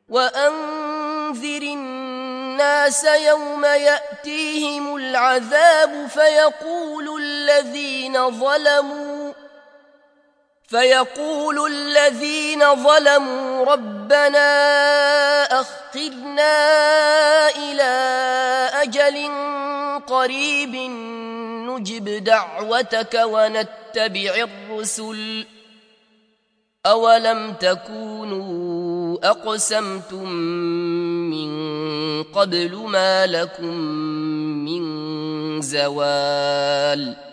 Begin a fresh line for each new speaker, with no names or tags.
وأنذر الناس يوم يأتيهم العذاب فيقول الذين ظلموا ربنا أخرنا إلى أجل قريب نجب دعوتك ونتبع الرسل أولم تكونوا أقسمتم من قبل ما لكم من زوال